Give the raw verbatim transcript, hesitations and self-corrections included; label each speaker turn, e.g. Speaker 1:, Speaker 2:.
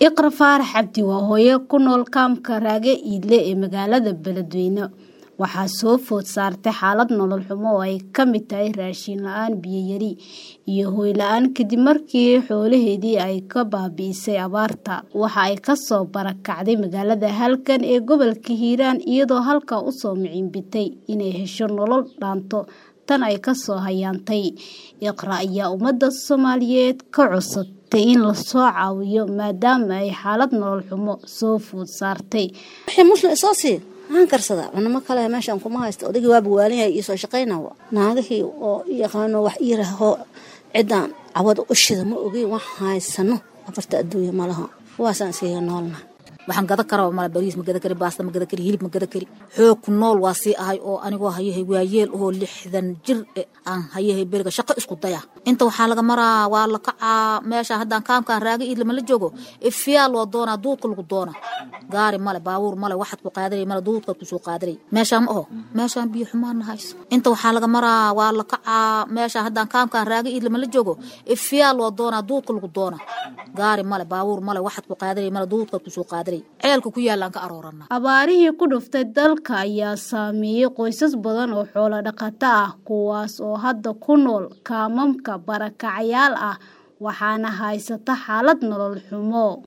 Speaker 1: Iqra Faarax Cabdi waa hooyo ku nool kaamka Raage Iidle ee magaalada Beledweyne. Waxaa soo food saartay xaalad nolol xumo oo ay ka mid tahay raashin la'aan, biyo yari iyo hoy la'aan kadib markii xoolaheedii ay ka baabi'isay abaarta. Waxa ay ka soo barakacday magaalada halkan ee gobolka Hiiraan iyadoo halka u soo miciinbitay inay hesho nolol dhaanto tan ay ka soo hayaantay. Iqra ayaa ummadda Soomaaliyeed ka codsatay in la soo caawiyo maadaama ay xaalad nolol xumo soo food saartay.
Speaker 2: Wixii muslim soo si aan karsada cunama kale meeshan kuma haysto odayga waa buwaalinay iyo soo shaqeynaa naagihii oo yaqaano wax iiraho ciidan awad u shida ma ogey wax haysano afarta adduunyo malaha waasan siya noolna waxaan gada karo mala bariis ma gada kari baasta ma gada kari hilib ma gada kari xoog ku nool waa si ahay oo anigoo hayahay waayeel oo lixdan jir aan hayahay beriga shaqo isku daya inta waxa laga maraa waa la kacaa meesha haddaan kaamkaan Raage Iidle ma la joogo ifiyaal oo doona duudka lagu doona gaari male baabuur male waxad ku qaaday male duudka ku soo qaaday meesha ma oo meesha biyo xumaan hayso inta waxa laga maraa waa la kacaa meesha haddaan kaamkaan Raage Iidle ma la joogo ifiyaal oo doona duudka lagu doona gaari male baabuur male waxad ku qaaday male duudka ku soo qaaday ceelka ku yaalan ka aroorana.
Speaker 1: Abaarihii ku dhuftay dalka ayaa saameeyay qoysas badan oo xoolo dhaqato ah kuwaas oo hadda ku nool kaamamka barakacayaal ah waxaana haysata xaalad nolol xumo.